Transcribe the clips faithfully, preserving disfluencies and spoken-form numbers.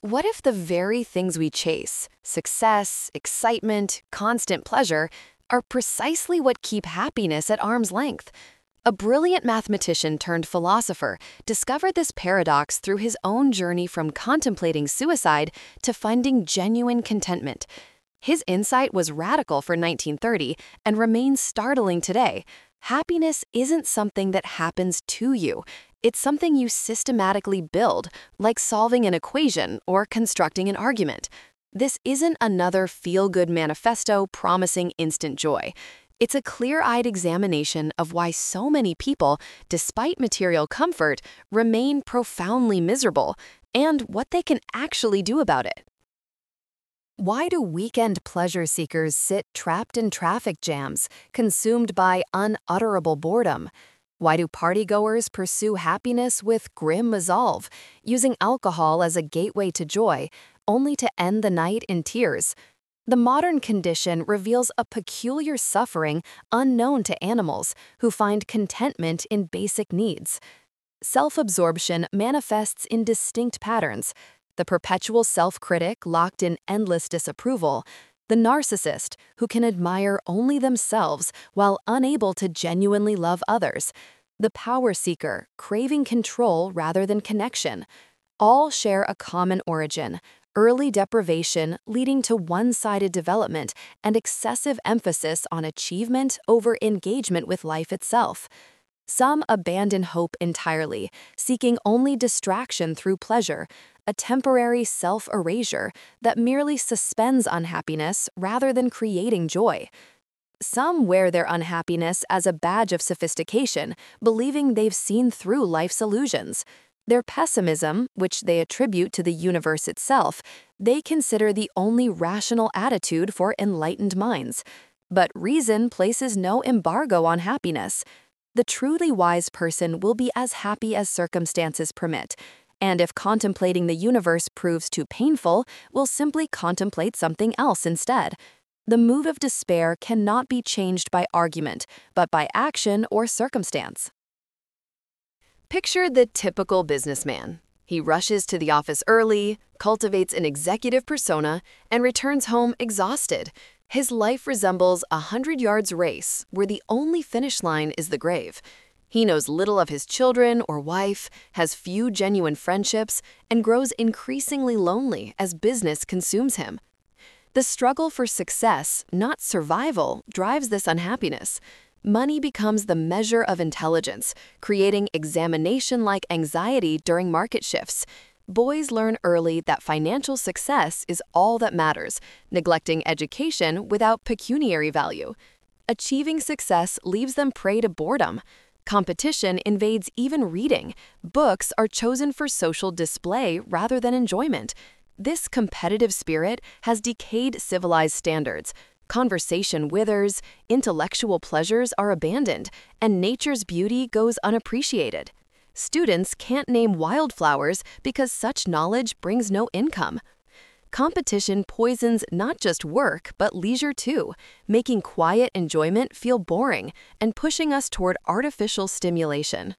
What if the very things we chase, success, excitement, constant pleasure, are precisely what keep happiness at arm's length? A brilliant mathematician turned philosopher discovered this paradox through his own journey from contemplating suicide to finding genuine contentment. His insight was radical for nineteen thirty and remains startling today. Happiness isn't something that happens to you. It's something you systematically build, like solving an equation or constructing an argument. This isn't another feel-good manifesto promising instant joy. It's a clear-eyed examination of why so many people, despite material comfort, remain profoundly miserable, and what they can actually do about it. Why do weekend pleasure seekers sit trapped in traffic jams, consumed by unutterable boredom? Why do partygoers pursue happiness with grim resolve, using alcohol as a gateway to joy, only to end the night in tears? The modern condition reveals a peculiar suffering unknown to animals who find contentment in basic needs. Self-absorption manifests in distinct patterns: the perpetual self-critic locked in endless disapproval, the narcissist who can admire only themselves while unable to genuinely love others, the power seeker craving control rather than connection. All share a common origin: early deprivation leading to one-sided development and excessive emphasis on achievement over engagement with life itself. Some abandon hope entirely, seeking only distraction through pleasure, a temporary self-erasure that merely suspends unhappiness rather than creating joy. Some wear their unhappiness as a badge of sophistication, believing they've seen through life's illusions. Their pessimism, which they attribute to the universe itself, they consider the only rational attitude for enlightened minds. But reason places no embargo on happiness. The truly wise person will be as happy as circumstances permit, and if contemplating the universe proves too painful, will simply contemplate something else instead. The mood of despair cannot be changed by argument, but by action or circumstance. Picture the typical businessman. He rushes to the office early, cultivates an executive persona, and returns home exhausted. His life resembles a hundred yards race where the only finish line is the grave. He knows little of his children or wife, has few genuine friendships, and grows increasingly lonely as business consumes him. The struggle for success, not survival, drives this unhappiness. Money becomes the measure of intelligence, creating examination-like anxiety during market shifts. Boys learn early that financial success is all that matters, neglecting education without pecuniary value. Achieving success leaves them prey to boredom. Competition invades even reading. Books are chosen for social display rather than enjoyment. This competitive spirit has decayed civilized standards. Conversation withers, intellectual pleasures are abandoned, and nature's beauty goes unappreciated. Students can't name wildflowers because such knowledge brings no income. Competition poisons not just work, but leisure too, making quiet enjoyment feel boring and pushing us toward artificial stimulation.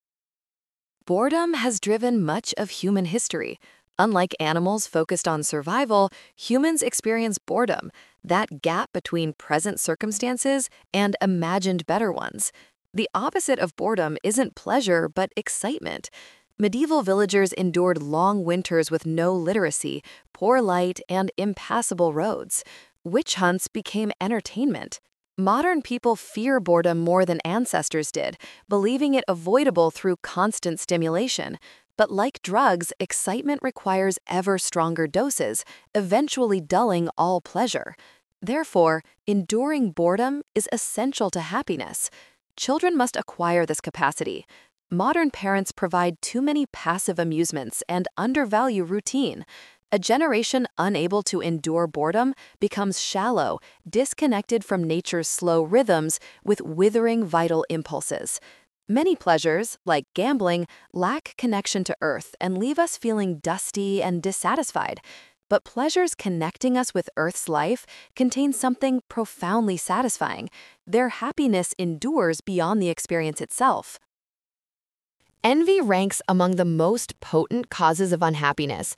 Boredom has driven much of human history. Unlike animals focused on survival, humans experience boredom, that gap between present circumstances and imagined better ones. The opposite of boredom isn't pleasure, but excitement. Medieval villagers endured long winters with no literacy, poor light, and impassable roads. Witch hunts became entertainment. Modern people fear boredom more than ancestors did, believing it avoidable through constant stimulation. But like drugs, excitement requires ever stronger doses, eventually dulling all pleasure. Therefore, enduring boredom is essential to happiness. Children must acquire this capacity. Modern parents provide too many passive amusements and undervalue routine. A generation unable to endure boredom becomes shallow, disconnected from nature's slow rhythms with withering vital impulses. Many pleasures, like gambling, lack connection to earth and leave us feeling dusty and dissatisfied. But pleasures connecting us with Earth's life contain something profoundly satisfying. Their happiness endures beyond the experience itself. Envy ranks among the most potent causes of unhappiness.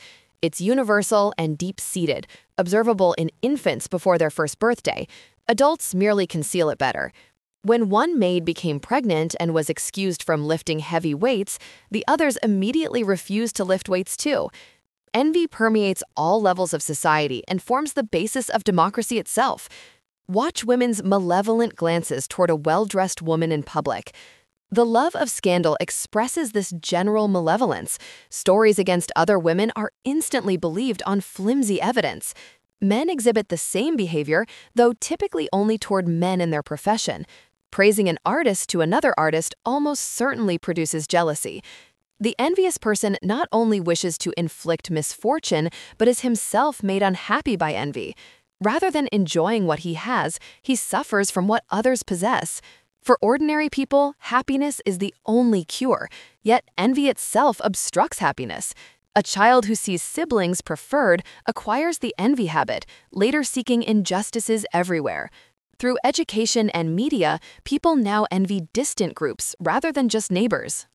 It's universal and deep-seated, observable in infants before their first birthday. Adults merely conceal it better. When one maid became pregnant and was excused from lifting heavy weights, the others immediately refused to lift weights too. Envy permeates all levels of society and forms the basis of democracy itself. Watch women's malevolent glances toward a well-dressed woman in public. The love of scandal expresses this general malevolence. Stories against other women are instantly believed on flimsy evidence. Men exhibit the same behavior, though typically only toward men in their profession. Praising an artist to another artist almost certainly produces jealousy. The envious person not only wishes to inflict misfortune, but is himself made unhappy by envy. Rather than enjoying what he has, he suffers from what others possess. For ordinary people, happiness is the only cure, yet envy itself obstructs happiness. A child who sees siblings preferred acquires the envy habit, later seeking injustices everywhere. Through education and media, people now envy distant groups rather than just neighbors.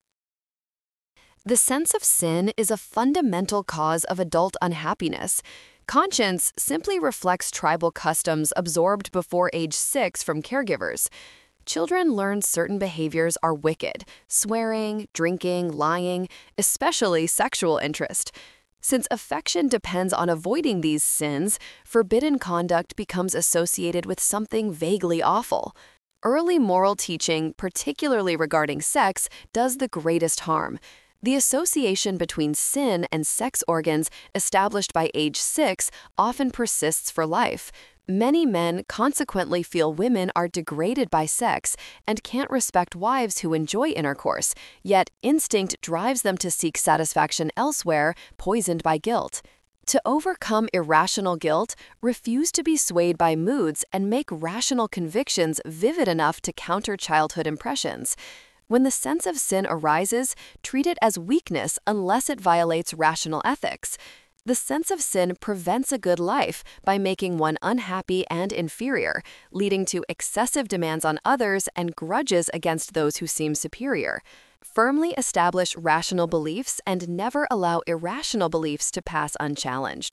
The sense of sin is a fundamental cause of adult unhappiness. Conscience simply reflects tribal customs absorbed before age six from caregivers. Children learn certain behaviors are wicked: swearing, drinking, lying, especially sexual interest. Since affection depends on avoiding these sins, forbidden conduct becomes associated with something vaguely awful. Early moral teaching, particularly regarding sex, does the greatest harm. The association between sin and sex organs established by age six often persists for life. Many men consequently feel women are degraded by sex and can't respect wives who enjoy intercourse, yet instinct drives them to seek satisfaction elsewhere, poisoned by guilt. To overcome irrational guilt, refuse to be swayed by moods and make rational convictions vivid enough to counter childhood impressions. When the sense of sin arises, treat it as weakness unless it violates rational ethics. The sense of sin prevents a good life by making one unhappy and inferior, leading to excessive demands on others and grudges against those who seem superior. Firmly establish rational beliefs and never allow irrational beliefs to pass unchallenged.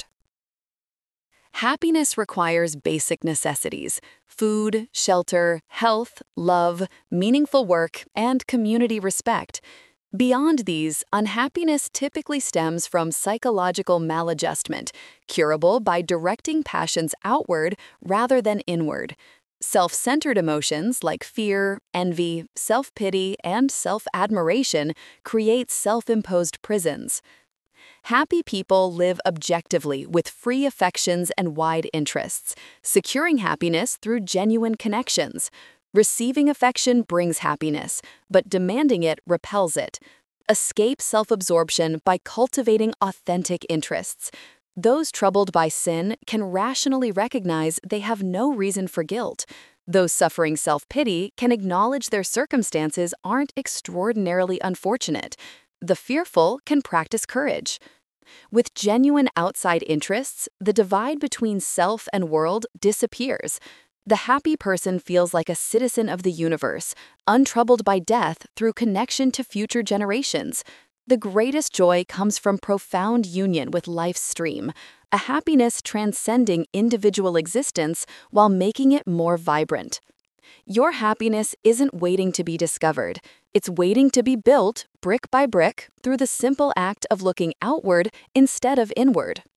Happiness requires basic necessities: food, shelter, health, love, meaningful work, and community respect. Beyond these, unhappiness typically stems from psychological maladjustment, curable by directing passions outward rather than inward. Self-centered emotions like fear, envy, self-pity, and self-admiration create self-imposed prisons. Happy people live objectively with free affections and wide interests, securing happiness through genuine connections. Receiving affection brings happiness, but demanding it repels it. Escape self-absorption by cultivating authentic interests. Those troubled by sin can rationally recognize they have no reason for guilt. Those suffering self-pity can acknowledge their circumstances aren't extraordinarily unfortunate. The fearful can practice courage. With genuine outside interests, the divide between self and world disappears. The happy person feels like a citizen of the universe, untroubled by death through connection to future generations. The greatest joy comes from profound union with life's stream, a happiness transcending individual existence while making it more vibrant. Your happiness isn't waiting to be discovered. It's waiting to be built, brick by brick, through the simple act of looking outward instead of inward.